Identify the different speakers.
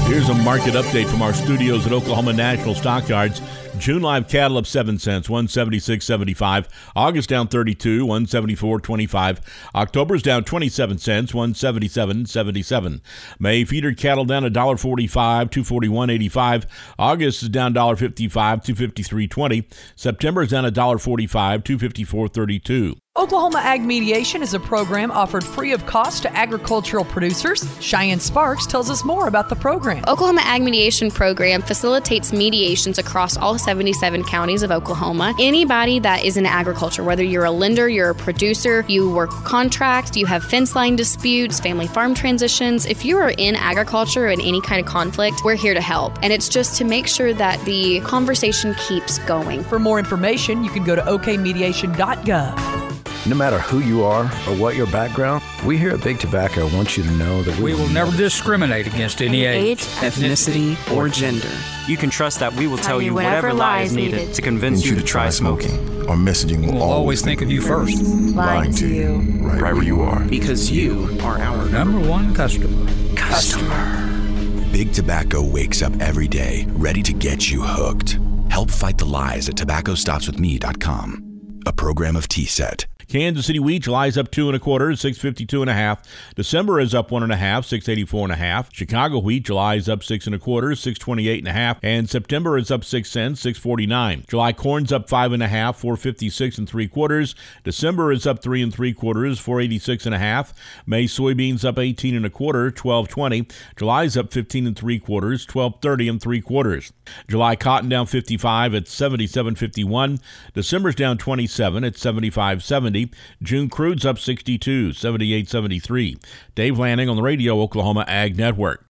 Speaker 1: Here's a market update from our studios at Oklahoma National Stockyards. June live cattle up 7 cents, 176.75. August down 32, 174.25. October's down 27 cents, 177.77. May feeder cattle down $1.45, 241.85. August is down $1.55, 253.20. September is down $1.45, 254.32.
Speaker 2: Oklahoma Ag Mediation is a program offered free of cost to agricultural producers. Cheyenne Sparks tells us more about the program.
Speaker 3: Oklahoma Ag Mediation Program facilitates mediations across all 77 counties of Oklahoma. Anybody that is in agriculture, whether you're a lender, you're a producer, you work contract, you have fence line disputes, family farm transitions, if you are in agriculture in any kind of conflict, we're here to help. And it's just to make sure that the conversation keeps going.
Speaker 2: For more information, you can go to okmediation.gov.
Speaker 4: No matter who you are or what your background, we here at Big Tobacco want you to know that
Speaker 5: we will never discriminate against any age,
Speaker 6: ethnicity, or gender.
Speaker 7: You can trust that we will tell you whatever lie is needed to convince you to try smoking.
Speaker 8: Our messaging will
Speaker 5: always think of you first.
Speaker 8: Lying to you right where you are.
Speaker 6: Because you are our
Speaker 5: number one customer.
Speaker 9: Big Tobacco wakes up every day ready to get you hooked. Help fight the lies at tobaccostopswithme.com. A program of T-Set.
Speaker 1: Kansas City wheat, July's up 2 1/4, 652.5. December is up 1 1/2, 684.5. Chicago wheat, July is up 6 1/4, 628.5. And September is up 6 cents, 649. July corn's up 5 1/2, 456 3/4. December is up 3 3/4, 486.5. May soybeans up 18 1/4, 1220. July's up 15 3/4, 1230 3/4. July cotton down 55 at 77.51. December's down 27 at 75.70. June crude's up 62, 78.73. Dave Lanning on the radio, Oklahoma Ag Network.